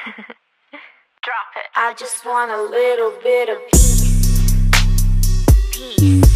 Drop it. I just want a little bit of peace. Peace.